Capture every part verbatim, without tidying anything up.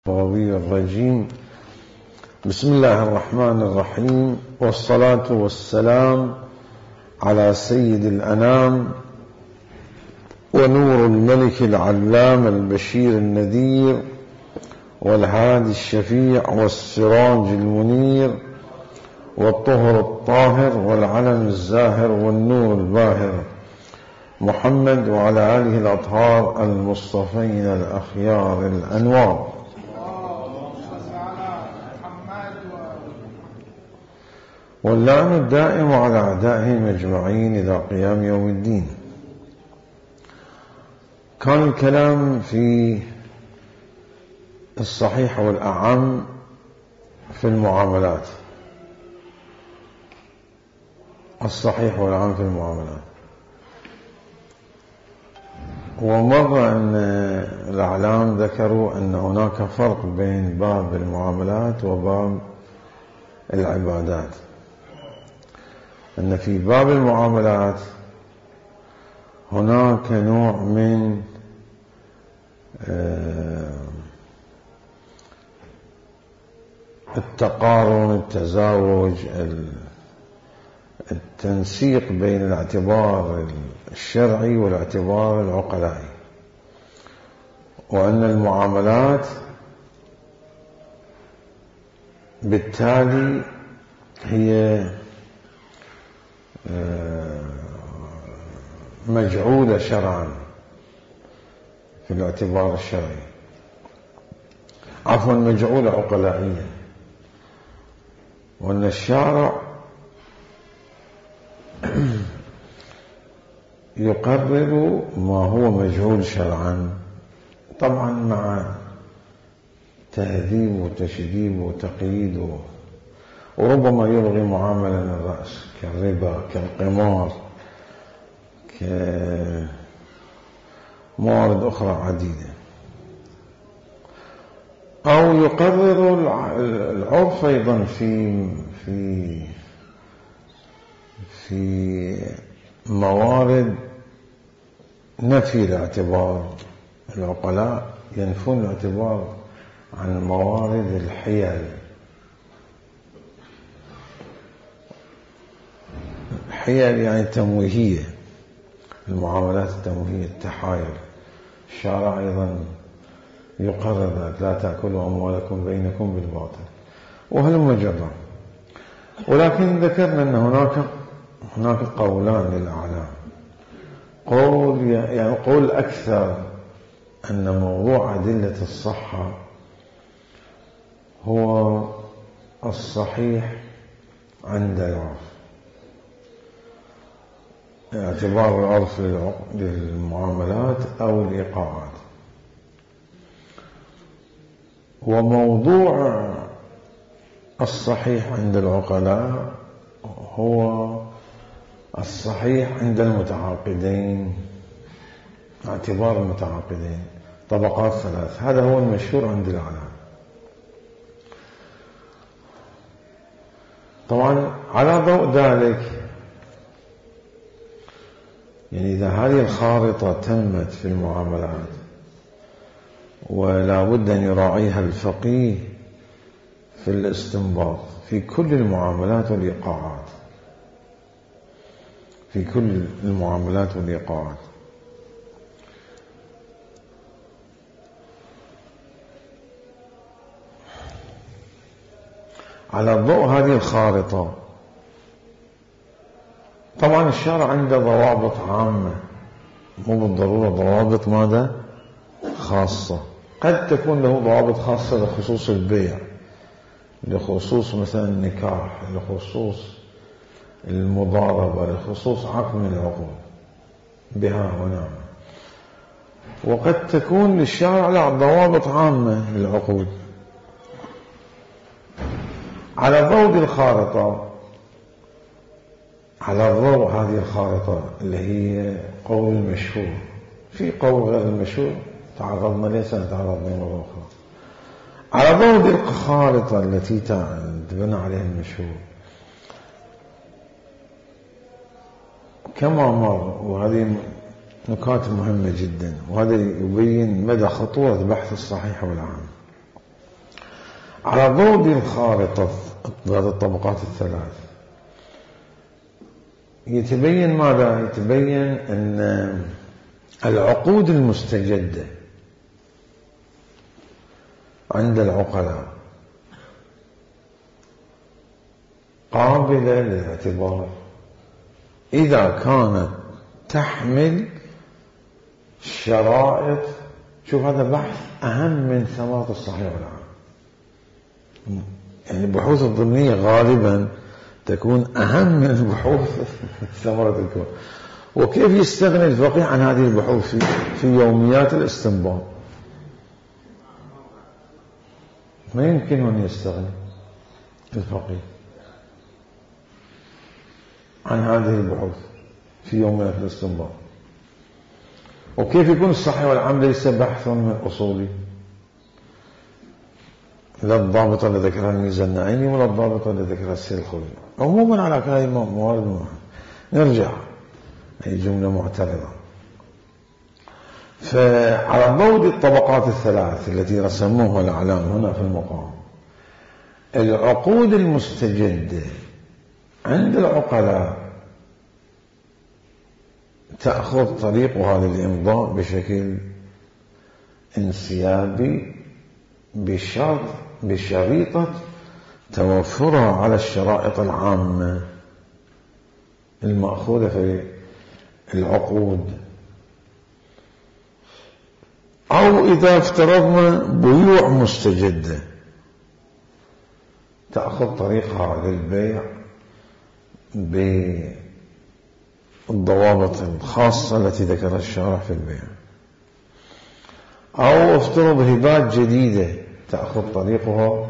الغوي الرجيم. بسم الله الرحمن الرحيم، والصلاة والسلام على سيد الأنام ونور الملك العلام البشير النذير والهادي الشفيع والسراج المنير والطهر الطاهر والعلم الزاهر والنور الباهر محمد وعلى آله الأطهار المصطفين الأخيار الأنوار. واللعن الدائم على أعدائهم أجمعين إلى قيام يوم الدين. كان الكلام في الصحيح والأعم في المعاملات، الصحيح والأعم في المعاملات. ومر أن الأعلام ذكروا أن هناك فرق بين باب المعاملات وباب العبادات، أن في باب المعاملات هناك نوع من التقارن، التزاوج، التنسيق بين الاعتبار الشرعي والاعتبار العقلائي، وأن المعاملات بالتالي هي مجعولة شرعا في الاعتبار الشرعي، عفوا مجعولة عقلائيا، وأن الشارع يقرر ما هو مجهول شرعا، طبعا مع تهذيب وتشديد وتقييد، وربما يلغي معاملة الرأس كالربا كالقمار كموارد أخرى عديدة، أو يقرر العرف أيضا في في في موارد نفي الاعتبار. العقلاء ينفون الاعتبار عن موارد الحيل، الحيل يعني تمويهية، المعاملات التمويهية، التحايل. الشارع أيضا يقرر لا تأكلوا أموالكم بينكم بالباطل، وهلم جرا. ولكن ذكرنا أن هناك هناك قولان للأعلام. قول يعني قول أكثر أن موضوع أدلة الصحة هو الصحيح عند العرف، اعتبار العرف للمعاملات أو الإيقاعات. وموضوع الصحيح عند العقلاء هو الصحيح عند المتعاقدين، اعتبار المتعاقدين طبقات ثلاث. هذا هو المشهور عند الأعلام. طبعا على ضوء ذلك، يعني إذا هذه الخارطة تمت في المعاملات، ولا بد أن يراعيها الفقيه في الاستنباط في كل المعاملات والإيقاعات، في كل المعاملات والإيقاعات. على ضوء هذه الخارطة، طبعا الشارع عنده ضوابط عامة، مو بالضرورة ضوابط ماذا خاصة. قد تكون له ضوابط خاصة لخصوص البيع، لخصوص مثلا النكاح، لخصوص المضاربة، لخصوص عقد من العقود بها ونعم. وقد تكون للشارع لا ضوابط عامة للعقود. على ضوء الخارطة، على ضوء هذه الخارطة اللي هي قول المشهور، في قول غير المشهور تعرضنا ليه سنتعرض مرة أخرى. على ضوء الخارطة التي تبنى عليها المشهور، كما مر، وهذه نقاط مهمة جدا، وهذا يبين مدى خطورة بحث الصحيح والعام. على ضوء الخارطة ذات الطبقات الثلاث يتبين ماذا؟ يتبين أن العقود المستجدة عند العقلاء قابلة للاعتبار إذا كانت تحمل شرائط. شوف هذا بحث أهم من ثمرة الصحيح والعام. يعني البحوث الضمنية غالبا تكون أهم من البحوث ثمرة الكون. وكيف يستغني الفقيه عن هذه البحوث في, في يوميات الاستنباط؟ ما يمكن أن يستغني الفقيه عن هذه البحوث في يوميات الاستنباط. وكيف يكون الصحيح والعام ليس بحث من أصولي، لا الضابط اللي ذكرها الميزة النعيمي ولا الضابط اللي ذكرها السيد الخوي. عموما على كلمة موارد واحد. نرجع أي جملة معترضة. فعلى ضوء الطبقات الثلاث التي رسموها الأعلام هنا في المقام، العقود المستجدة عند العقلاء تأخذ طريقها للإمضاء بشكل انسيابي بشرط بشريطة توفرها على الشرائط العامة المأخوذة في العقود، أو إذا افترضنا بيوع مستجدة تأخذ طريقها للبيع بالضوابط الخاصة التي ذكرها الشارح في البيع، أو افترض هبات جديدة تأخذ طريقها،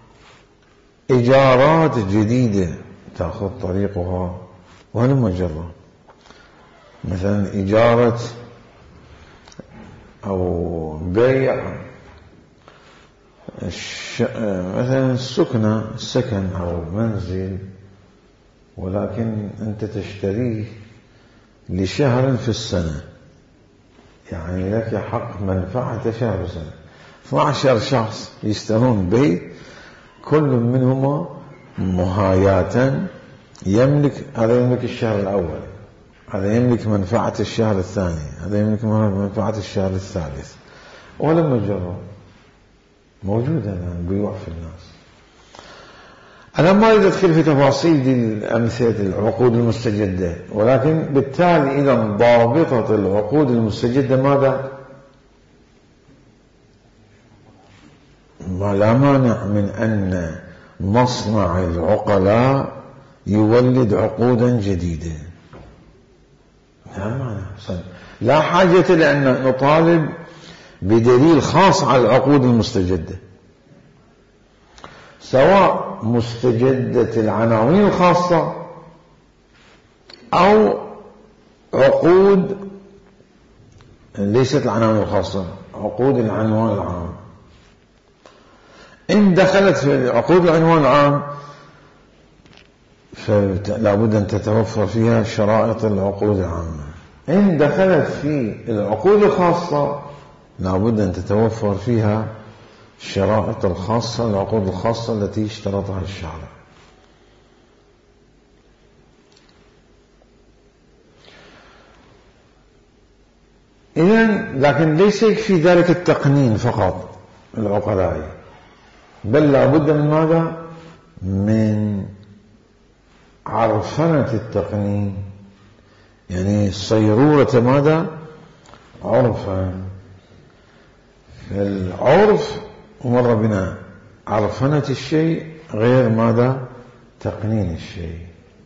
إيجارات جديدة تأخذ طريقها، وهلم جرا. مثلا إيجارة أو بيع مثلا السكنة السكن أو منزل، ولكن أنت تشتريه لشهر في السنة، يعني لك حق منفعة شهر سنة. اثني عشر شخص يشترون بيت كل منهما مهاياة يملك، هذا يملك الشهر الأول، هذا يملك منفعة الشهر الثاني، هذا يملك منفعة الشهر الثالث. ولما جرب موجودة الآن بيوع في الناس. أنا ما أريد أدخل في تفاصيل دي الأمثلة العقود المستجدة، ولكن بالتالي إذا ضابطة العقود المستجدة ماذا؟ ما لا مانع من أن مصنع العقلاء يولد عقودا جديدة، لا مانع، لا حاجة لأن نطالب بدليل خاص على العقود المستجدة، سواء مستجدة العناوين الخاصة أو عقود ليست العناوين الخاصة، عقود العنوان العام. إن دخلت في عقود العنوان العام فلا بد أن تتوفر فيها شرائط العقود العامة. إن دخلت في العقود الخاصة لا بد أن تتوفر فيها الشرائط الخاصة، العقود الخاصة التي اشترطها الشارع. إذن لكن ليس يكفي ذلك التقنين فقط العقلاء، بل لا بد من ماذا؟ من عرفنة التقنين، يعني صيرورة ماذا؟ عرفا. العرف مر بنا عرفنة الشيء غير ماذا؟ تقنين الشيء.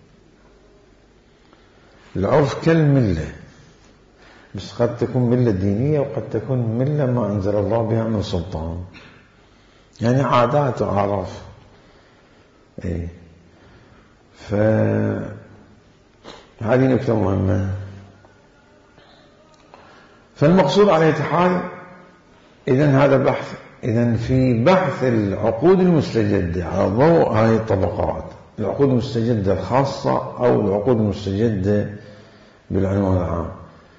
العرف كالملة، بس قد تكون ملة دينية وقد تكون ملة ما أنزل الله بها من سلطان، يعني عادات وأعراف. إيه. فهذه نكتة مهمة. فالمقصود على أي حال إذن هذا بحث، إذن في بحث العقود المستجدة على ضوء هذه الطبقات، العقود المستجدة الخاصة أو العقود المستجدة بالعنوان العام،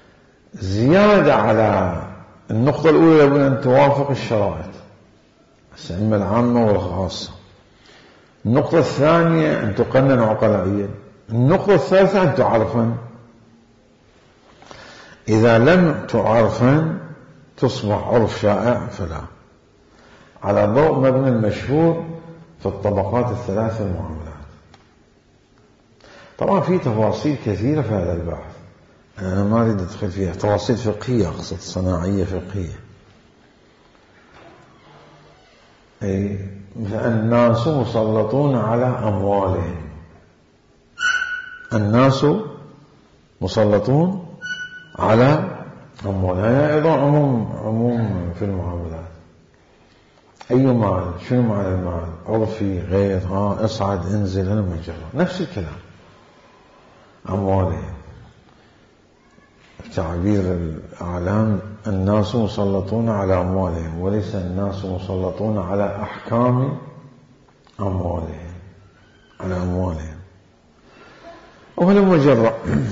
زيادة على النقطة الأولى لابد أن توافق الشرائط. إما العامة والخاصة. النقطة الثانية أن تقنن عقلائيا. النقطة الثالثة أن تعرفن. إذا لم تعرفن تصبح عرف شائع فلا، على ضوء مبنى المشهور في الطبقات الثلاث المعاملات. طبعا في تفاصيل كثيرة في هذا البحث، أنا ما أريد أدخل فيها، تفاصيل فقهية، أقصد صناعية فقهية. أي الناس مسلطون على أموالهم، الناس مسلطون على أموالهم، هذا أيضا عموم عموم في المعاملات. أي مال، شنو معنى المال؟ عرفي، غير، ها، اصعد، انزل، هنا مجرد، نفس الكلام. أموالهم، تعبير الأعلام الناس مسلطون على أموالهم، وليس الناس مسلطون على أحكام أموالهم، على أموالهم. وهنا مجرد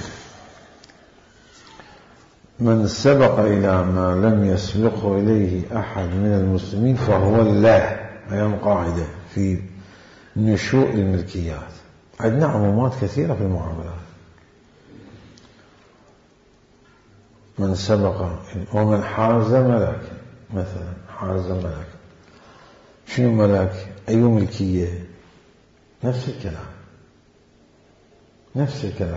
من سبق إلى ما لم يسبقه إليه أحد من المسلمين فهو الله. هي قاعدة في نشوء الملكيات. عندنا عمومات كثيرة في المعاملات. من سبق، ومن حاز ملك مثلا، حاز ملك، شنو ملك؟ أي ملكية؟ نفس الكلام، نفس الكلام.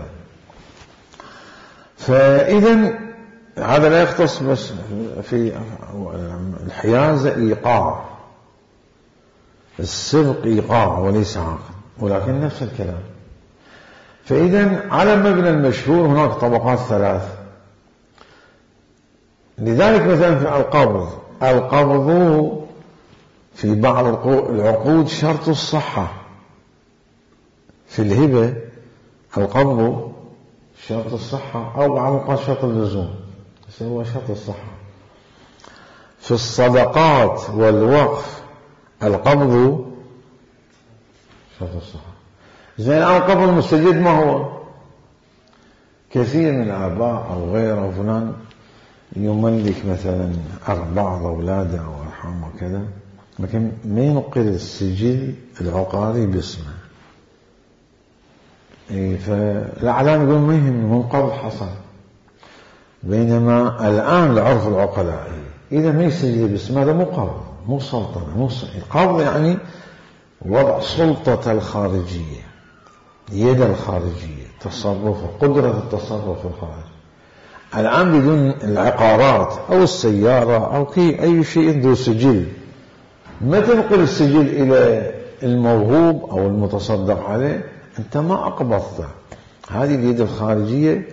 فإذا هذا لا يختص بس في الحيازة، إيقاع، السبق إيقاع وليس عقد، ولكن نفس الكلام. فإذا على مبنى المشهور هناك طبقات ثلاث. لذلك مثلا في القبض، القبض في بعض العقود شرط الصحة. في الهبة القبض شرط الصحة، أو بعض الأوقات شرط اللزوم، بس هو شرط الصحة. في الصدقات والوقف القبض شرط الصحة. زين، القبض المستجد ما هو؟ كثير من الآباء أو غيره فلان يملك مثلا بعض أولاده أو أرحامه وكذا، لكن ما ينقل السجل العقاري باسمه. فالأعلام يقول مهم من قبل حصل. بينما الآن العرف العقلائي إذا ما يسجل باسمه هذا مو قبض، مو سلطنة، مو القبض يعني وضع سلطة الخارجية، يد الخارجية، تصرف، قدرة التصرف في الخارج. الآن بدون العقارات أو السيارة أو أي شيء ذو سجل، ما تنقل السجل إلى الموهوب أو المتصدق عليه، أنت ما أقبضته. هذه اليد الخارجية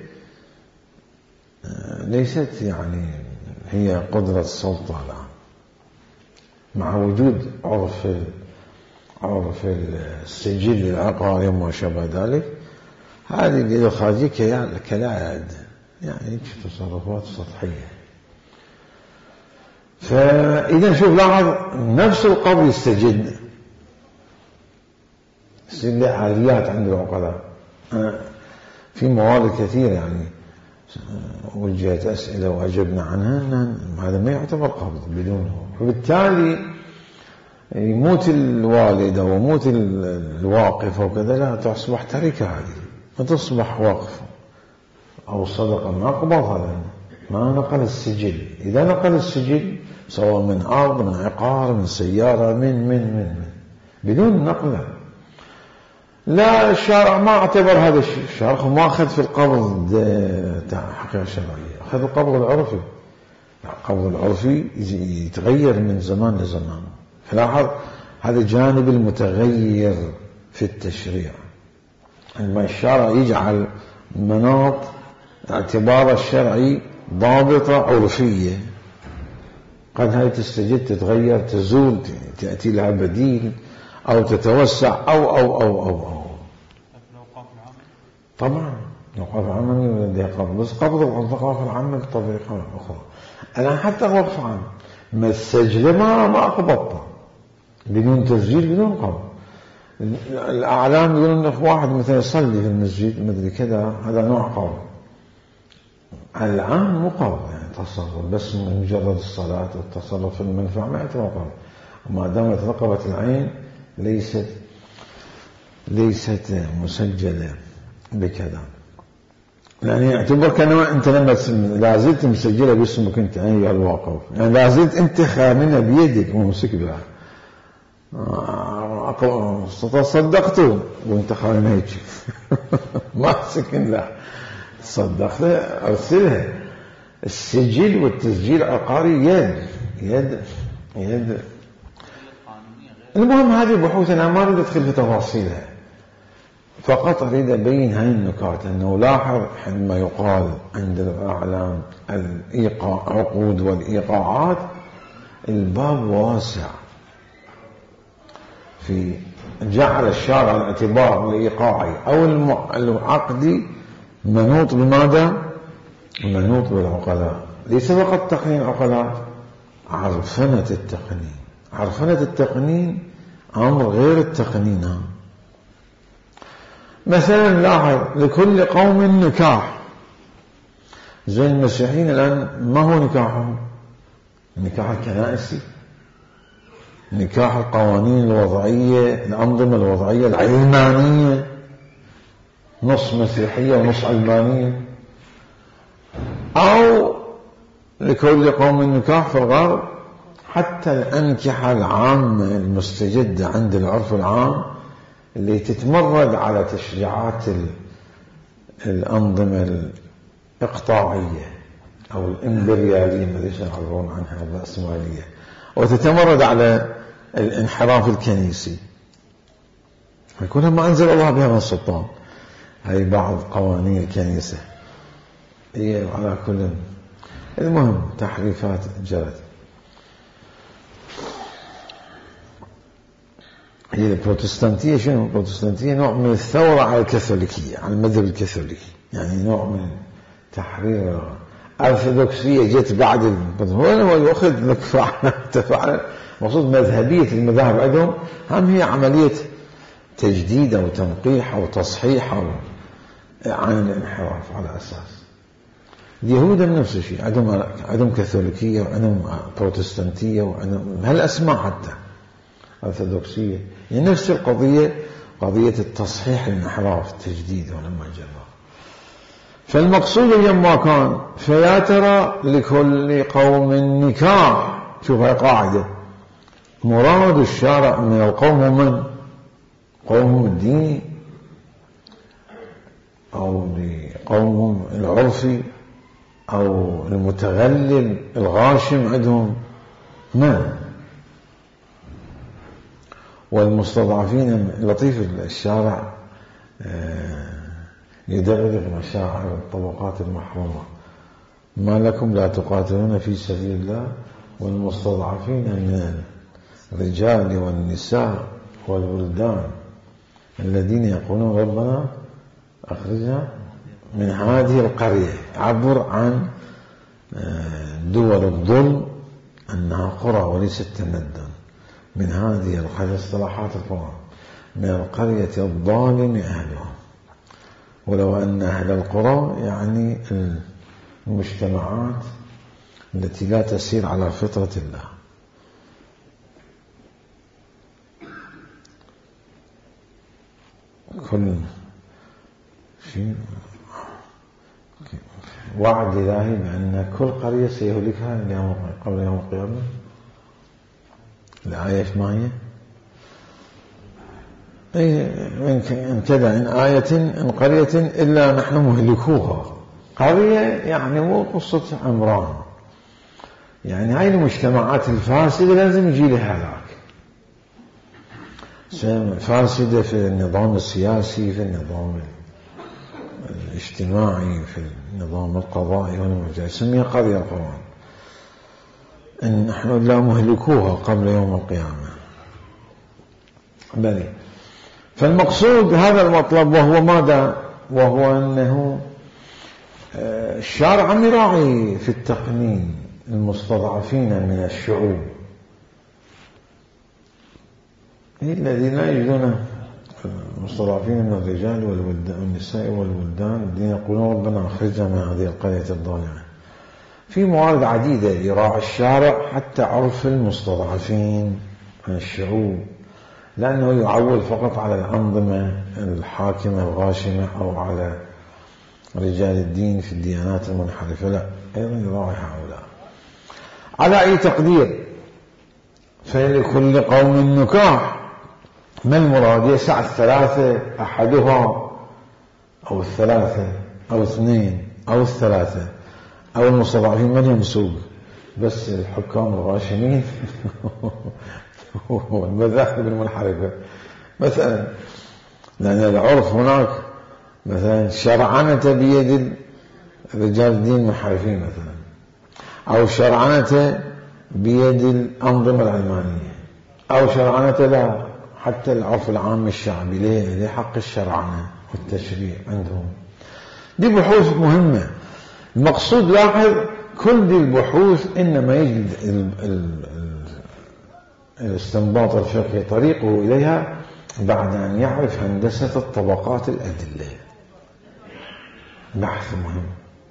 ليست يعني هي قدرة السلطة الآن، مع وجود عرف عرف السجل العقاري وما شابه ذلك. هذه اليد الخارجية كالعادة يعني تصرفات سطحية. فإذا شوف لاحظ نفس القبض يستجد، يصير عاليات عند العقلاء. في موارد كثيرة يعني وجهت أسئلة وأجبنا عنها أن هذا ما يعتبر قبض بدونه، وبالتالي يموت الوالدة وموت الواقف وكذا لا تصبح تركة، هذه وتصبح وقف أو صدقة، ما قبض هذا، ما نقل السجل. إذا نقل السجل سواء من أرض، من عقار، من سيارة، من من من, من بدون نقله، لا الشارع ما اعتبر هذا الشيء. الشارع ما أخذ في القبض حقيقة شرعية، أخذ القبض العرفي. القبض العرفي يتغير من زمان لزمان. فلاحظ هذا جانب المتغير في التشريع، عندما الشارع يجعل مناط اعتبار الشرعي ضابطة عرفية، قد هاي تستجد، تتغير، تزول، تأتي لها بديل أو تتوسع أو أو أو أو, أو. طبعا الأوقاف العامة لديها قبض، بس قبض الأوقاف العامة بطريقة أخرى. الآن حتى وقف عام ما السجل ما ما قبضته بدون تسجيل، بدون قبض. الأعلام يقولون إنه واحد مثلا يصلي في المسجد مدري كذا، هذا نوع قبض. الآن مو قبض يعني تصرف، بس مجرد الصلاة والتصرف في المنفعة ما يعتبر قبض. وما دامت رقبة العين ليست ليست مسجلة بكذا، يعني يعتبر كأنما أنت لما لا زلت مسجلة باسمك أنت أيها الواقف، يعني لا زلت أنت خامنة بيدك ومسك بها. صدقته وأنت خامنة هيك ما سكن لا صدقتها أرسلها. السجل والتسجيل العقاري يد يد يد. المهم هذه بحوث أنا ما أريد أدخل في تفاصيلها، فقط أريد أبين هاي النكات. أنه لاحظ حينما يقال عند الأعلام الإيقاع عقود والإيقاعات الباب واسع في جعل الشارع الاعتبار الإيقاعي أو العقدي منوط بماذا؟ منوط بالعقلاء. ليس فقط تقنين عقلاء، عرفنة التقنين. عرفنة التقنين أمر غير التقنين. مثلا لاحظ لكل قوم نكاح. زي المسيحيين الآن ما هو نكاحهم؟ النكاح الكنائسي، نكاح القوانين الوضعية، الأنظمة الوضعية العلمانية، نص مسيحية ونص علمانية. أو لكل قوم نكاح في الغرب، حتى الأنكحة العامة المستجدة عند العرف العام اللي تتمرد على تشريعات الأنظمة الإقطاعية أو الإمبريالية، ما ليش يعبرون عنها الرأسمالية، وتتمرد على الانحراف الكنيسي، فيكون ما أنزل الله بها من سلطان. هاي بعض قوانين الكنيسة هي على كل. المهم تحريفات جرت. هي البروتستانتية شنو؟ البروتستانتية نوع من الثورة على الكاثوليكية، على المذهب الكاثوليكي، يعني نوع من تحرير. الأرثوذكسية جت بعد هو يأخذ لك فعلا تفعل مقصود مذهبية المذاهب عندهم هم هي عملية تجديد أو تنقيح أو تصحيح أو عن الانحراف على أساس. اليهود نفس الشيء، عندهم عندهم كاثوليكية وعندهم بروتستانتية وعندهم هالأسماء حتى أرثوذكسية، يعني نفس القضية، قضية التصحيح الانحراف التجديد ولما جرى. فالمقصود يما كان فيا ترى لكل قوم نكاح. شوف هاي قاعدة، مراد الشارع من القوم من؟ قومهم الديني أو لقومهم العرفي أو المتغلل الغاشم عندهم من؟ والمستضعفين. لطيف الشارع يدرج مشاعر الطبقات المحرومة. ما لكم لا تقاتلون في سبيل الله والمستضعفين من الرجال والنساء والولدان الذين يقولون ربنا أخرجنا من هذه القرية. عبر عن دول الظلم أنها قرى وليست تمدن. من هذه القرية، اصطلاحات القرآن، من القرية الظالم أهلها. ولو أن أهل القرى يعني المجتمعات التي لا تسير على فطرة الله. كل شيء وعد إلهي بأن كل قرية سيهلكها قبل يوم القيامة. الآية ايش ما هي؟ إن كذا إن آية إن قرية إلا نحن مهلكوها. قرية يعني مو قصة عمران، يعني هاي المجتمعات الفاسدة لازم يجي لها هلاك. فاسدة في النظام السياسي، في النظام الاجتماعي، في النظام القضائي، والمجال سمي قرية القرآن. إن نحن لا مهلكوها قبل يوم القيامة. بلي. فالمقصود هذا المطلب، وهو ماذا؟ وهو أنه الشارع عم يراعي في التقنين المستضعفين من الشعوب الذين لا يجدون، المستضعفين من الرجال والنساء والولدان الذين يقولون ربنا أخرجنا من هذه القرية الضالعة. في موارد عديدة يراعي الشارع حتى عرف المستضعفين عن الشعوب، لأنه يعول فقط على الأنظمة الحاكمة الغاشمة أو على رجال الدين في الديانات المنحرفة، لا، أيضا يراعي هؤلاء. على أي تقدير فلكل قوم نكاح، ما المراد؟ يسع الثلاثة أحدها أو الثلاثة أو اثنين أو الثلاثة أو المستضعفين، من يمسوق؟ بس الحكام الغاشمين والمذاهب المنحرفة مثلا، لأن العرف هناك مثلا شرعنة بيد رجال الدين المنحرفين مثلا، أو شرعنة بيد الأنظمة العلمانية، أو شرعنة لا، حتى العرف العام الشعبي ليه حق الشرعنة والتشريع عندهم. دي بحوث مهمة. المقصود لاحظ كل دي البحوث إنما يجد الاستنباط الفقهي طريقه إليها بعد أن يعرف هندسة الطبقات الأدلة. بحث مهم.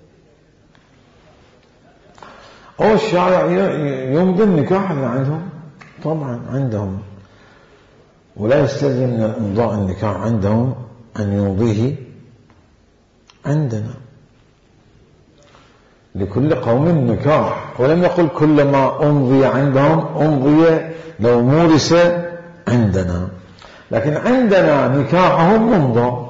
أو الشارع يمضي النكاح اللي عندهم، طبعا عندهم، ولا يستلزم من إمضاء النكاح عندهم أن يمضيه عندنا. لكل قوم نكاح، ولم يقل كلما أمضي عندهم أمضي لو مورس عندنا، لكن عندنا نكاحهم ممضى.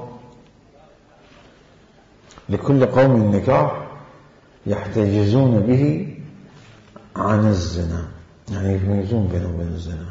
لكل قوم نكاح يحتجزون به عن الزنا، يعني يميزون بينهم وبين الزنا.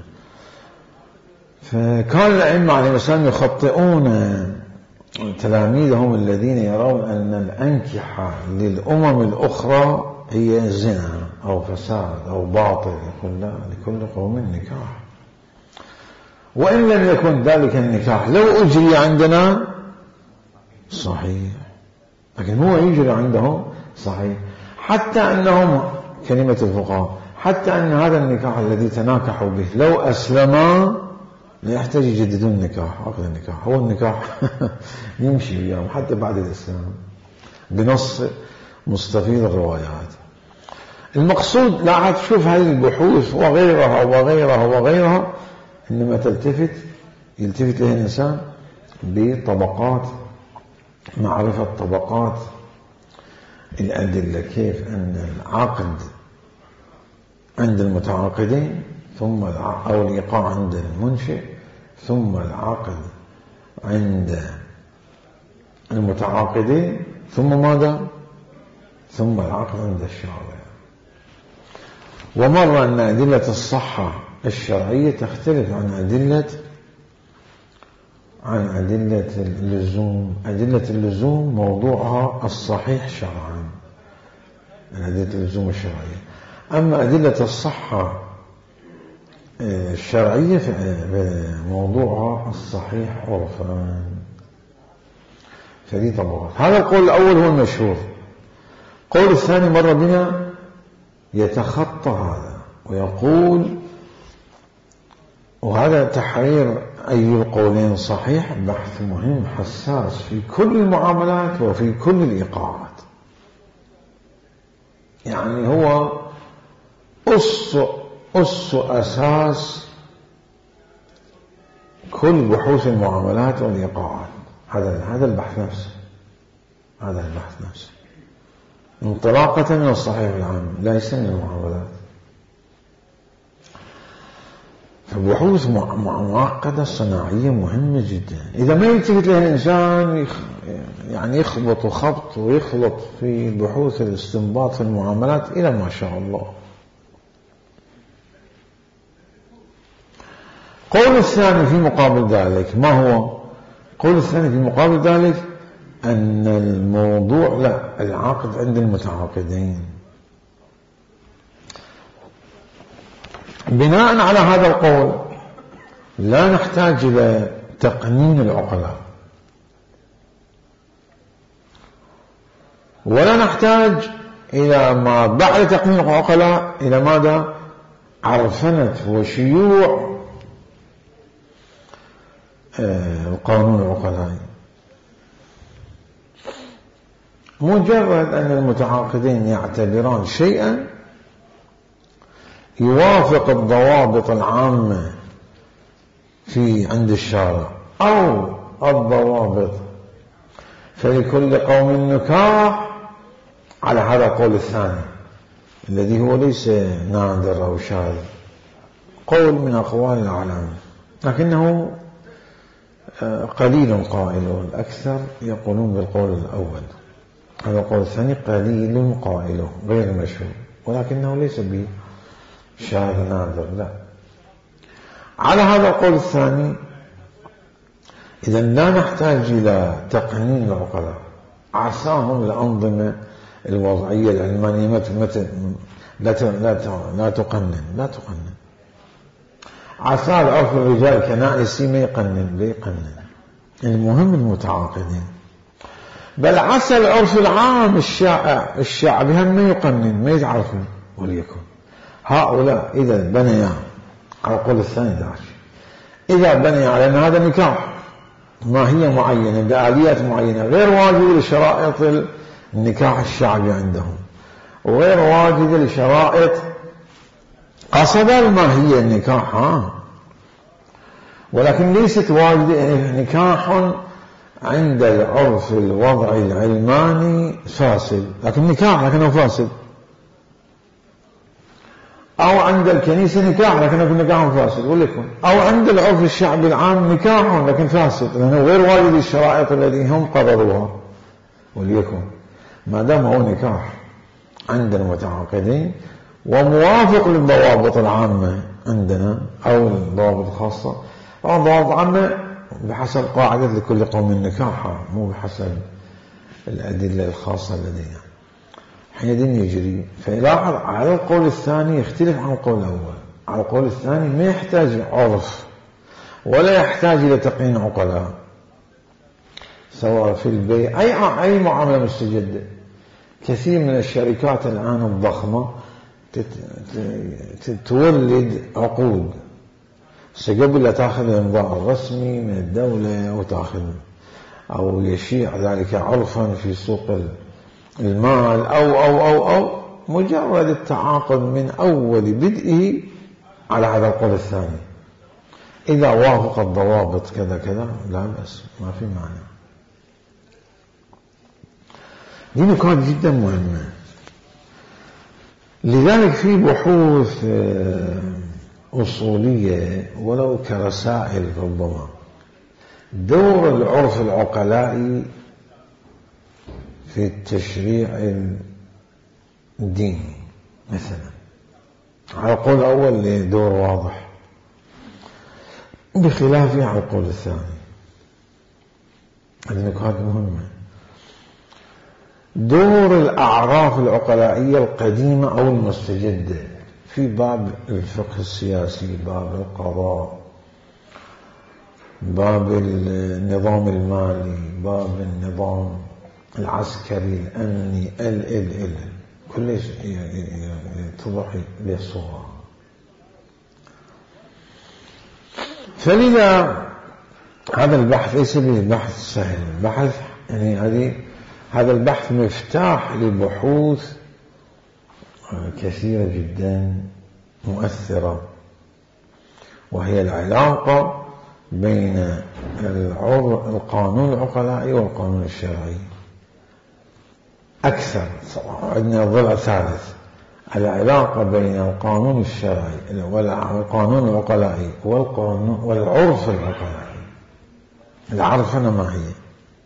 فكان الأئمة عليهم السلام يخطئون تلاميذهم الذين يرون أن الأنكحة للأمم الأخرى هي زنا أو فساد أو باطل. يقول لا، لكل قوم نكاح، وإن لم يكن ذلك النكاح لو أجري عندنا صحيح، لكن هو يجري عندهم صحيح. حتى أنهم كلمة الفقهاء، حتى أن هذا النكاح الذي تناكحوا به لو أسلما لا يحتاج يجددون النكاح، عقد النكاح هو النكاح يمشي وياهم حتى بعد الإسلام بنص مستفيض الروايات. المقصود لا عاد تشوف هذه البحوث وغيرها وغيرها وغيرها، إنما تلتفت يلتفت لها الإنسان بطبقات، معرفة طبقات الأدلة، كيف أن العقد عند المتعاقدين ثم أو الإيقاع عند المنشئ، ثم العقد عند المتعاقدين، ثم ماذا؟ ثم العقد عند الشارع. ومر أن أدلة الصحة الشرعية تختلف عن أدلة عن أدلة اللزوم. أدلة اللزوم موضوعها الصحيح شرعا، أدلة اللزوم الشرعية. أما أدلة الصحة الشرعية موضوعها الصحيح عرفا. فدي طبقات. هذا القول الأول هو المشهور. القول الثاني مر بنا يتخطى هذا ويقول، وهذا تحرير أي القولين صحيح بحث مهم حساس في كل المعاملات وفي كل الإيقاعات. يعني هو أس أس أساس كل بحوث المعاملات والإيقاعات. هذا هذا البحث نفسه، هذا البحث نفسه انطلاقة من الصحيح العام ليس من المعاملات. فبحوث معقدة صناعية مهمة جدا. إذا ما يلتفت لها الإنسان يعني يخبط وخبط ويخلط في بحوث الاستنباط في المعاملات إلى ما شاء الله. قول الثاني في مقابل ذلك ما هو؟ قول الثاني في مقابل ذلك أن الموضوع لا، العقد عند المتعاقدين. بناء على هذا القول لا نحتاج إلى تقنين العقلاء، ولا نحتاج إلى ما بعد تقنين العقلاء إلى ماذا؟ عرفنة وشيوع القانون العقلائي. مجرد أن المتعاقدين يعتبران شيئا يوافق الضوابط العامة في عند الشارع أو الضوابط فلكل قوم نكاح، على هذا القول الثاني الذي هو ليس نادر أو شاذ، قول من أقوال العلماء لكنه قليل قائله، الأكثر يقولون بالقول الأول. هذا القول الثاني قليل قائله غير مشهور، ولكنه ليس بشاذ نادر، لا. على هذا القول الثاني إذا لا نحتاج إلى تقنين العقلاء، عساهم الأنظمة الوضعية العلمانية متى لا لا تقنن لا تقنن عسى العرف الرجال كنائسي ما يقنن لا يقنن، المهم المتعاقدين. بل عسى العرف العام الشائع الشعبي هم ما يقنن ما يتعرفون. وليكن هؤلاء إذا بنيا على القول الثاني داعش، إذا بنيا على أن هذا نكاح ماهية معينة بآليات معينة غير واجبة لشرائط النكاح الشعبي عندهم، وغير واجبة لشرائط قصد الماهية النكاح، ها، ولكن ليست واجبة نكاح عند العرف الوضعي العلماني فاسد، لكن نكاح لكنه فاسد، أو عند الكنيسة نكاح لكنه نكاح فاسد ولكن، أو عند العرف الشعبي العام نكاح لكن فاسد لأنه غير واجب الشرائط التي هم قرروها. وليكن ما دام هو نكاح عند المتعاقدين وموافق للضوابط العامة عندنا أو الضوابط الخاصة، أو الضوابط العامة بحسب قاعدة لكل قوم نكاحا، مو بحسب الأدلة الخاصة لدينا. حينئذ يجري فيلاحظ على القول الثاني يختلف عن القول الأول. على القول الثاني ما يحتاج عرف ولا يحتاج إلى تقنين عقلاء، سواء في البيع أي أي معاملة مستجدة. كثير من الشركات الآن الضخمة تولد عقود، قبل لا تأخذ الإمضاء الرسمي من الدولة أو تأخذ أو يشيع ذلك عرفا في سوق المال أو أو أو أو مجرد التعاقد من أول بدئه على هذا القول الثاني إذا وافق الضوابط كذا كذا لا بأس، ما في معنى. دي نقاط جدا مهمة. لذلك في بحوث أصولية ولو كرسائل ربما دور العرف العقلائي في التشريع الديني مثلا، على القول الأول له دور واضح بخلافه على القول الثاني. هذه نقاط مهمة. دور الأعراف العقلائية القديمة أو المستجدة في باب الفقه السياسي، باب القضاء، باب النظام المالي، باب النظام العسكري الأمني ال ال ال كل شيء يتضح بصورة. فلذا هذا البحث ليس بحث سهل، بحث يعني هذه هذا البحث مفتاح لبحوث كثيرة جدا مؤثرة، وهي العلاقة بين القانون العقلائي والقانون الشرعي. أكثر عندنا ضلع ثالث، العلاقة بين القانون الشرعي والقانون العقلائي والقانون والعرف العقلائي. العرفنا ما هي؟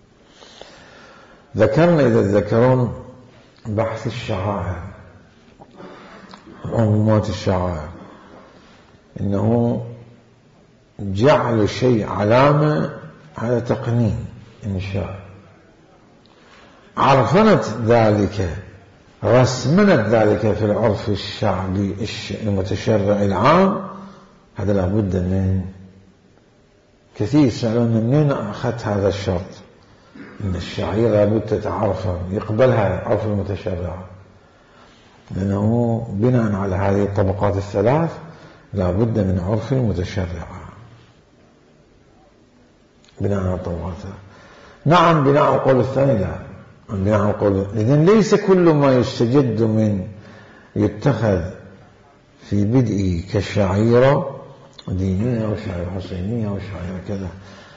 ذكرنا إذا تذكرون بحث الشعائر، عمومات الشعائر، إنه جعل شيء علامة على تقنين إنشاء، عرفنت ذلك، رسمنت ذلك في العرف الشعبي المتشرع العام. هذا لابد من كثير يسألون منين أخذت هذا الشرط، إن الشعيرة لابد تتعرف يقبلها عرف المتشرع، لأنه بناء على هذه الطبقات الثلاث لابد من عرف المتشرع بناء على الطبقات. نعم بناء على القول الثاني لا، بناء على القول. إذن ليس كل ما يستجد من يتخذ في بدء كالشعيرة دينية أو شعائر حسينية أو شعائر كذا،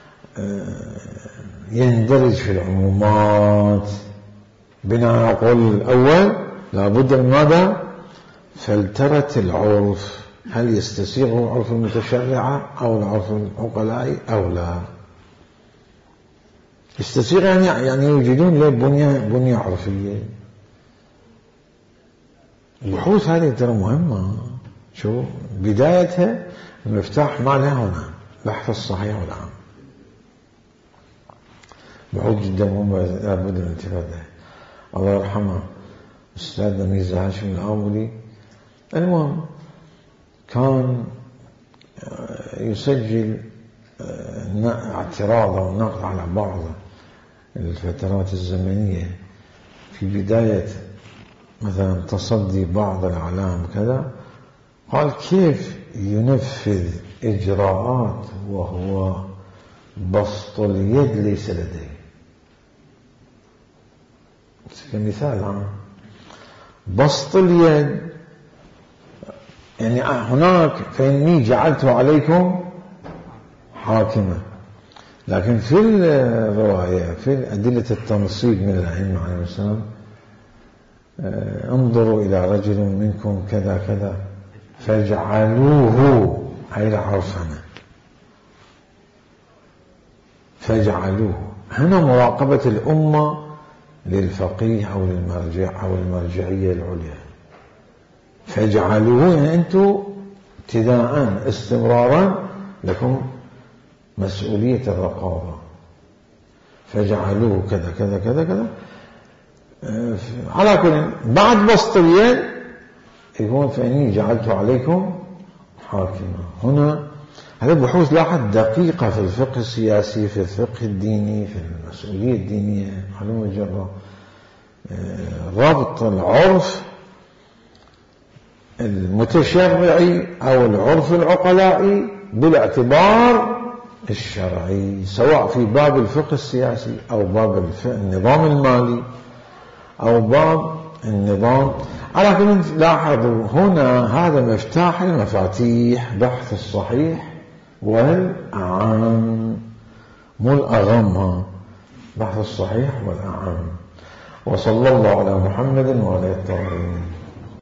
يندرج في العمومات. بناء على القول الأول لابد من ماذا؟ فلترة العرف، هل يستسيغ العرف المتشرع أو العرف العقلاء أو لا. يستسيغ يعني يعني يوجدون له بنية بنية عرفية. البحوث هذه ترى مهمة. شو بدايتها؟ المفتاح مالها هنا بحث الصحيح والعام. بحوث جدا مهمة لابد من الانتباه لها. الله يرحمه أستاذنا ميزة هاشم الآملي، المهم كان يسجل اعتراض أو نقد على بعض الفترات الزمنية في بداية مثلا تصدي بعض الأعلام كذا، قال كيف ينفذ إجراءات وهو بسط اليد ليس لديه. كمثال عام بسط اليد يعني هناك فإني جعلت عليكم حاكمة، لكن في الرواية في أدلة التنصيب من الأئمة عليه السلام انظروا إلى رجل منكم كذا كذا فاجعلوه، هاي العرف هنا فاجعلوه هنا مراقبة الأمة للفقيه أو للمرجع أو المرجعية العليا. فاجعلوه يعني أنتم ابتداء استمرارا لكم مسؤولية الرقابة. فاجعلوه كذا كذا كذا كذا. على كل بعد بسط اليد يقول فإني جعلت عليكم حاكما. هنا هذه بحوث لاحظ دقيقة في الفقه السياسي، في الفقه الديني، في المسؤولية الدينية، على مجرد ربط العرف المتشرعي أو العرف العقلائي بالاعتبار الشرعي، سواء في باب الفقه السياسي أو باب النظام المالي أو باب النظام. على كل لاحظوا هنا هذا مفتاح المفاتيح بحث الصحيح والأعام، مو الأغم، بحث الصحيح والأعام. وصلى الله على محمد وعلى الطاهرين.